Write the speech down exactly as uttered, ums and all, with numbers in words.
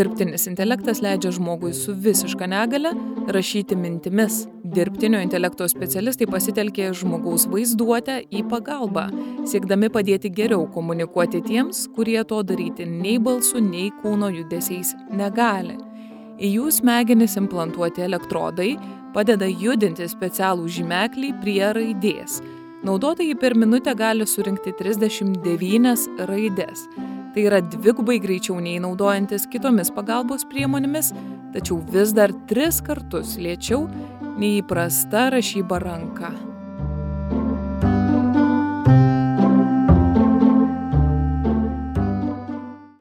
Dirbtinis intelektas leidžia žmogui su visiška negale rašyti mintimis. Dirbtinio intelekto specialistai pasitelkė žmogaus vaizduotę į pagalbą, siekdami padėti geriau komunikuoti tiems, kurie to daryti nei balsu, nei kūno judesiais negali. Į jų smegenis implantuoti elektrodai padeda judinti specialų žymeklį prie raidės. Naudotojai per minutę gali surinkti trisdešimt devynias raides. Tai yra dvigubai greičiau nei naudojantis kitomis pagalbos priemonėmis, tačiau vis dar tris kartus lėčiau nei įprasta rašyba ranka.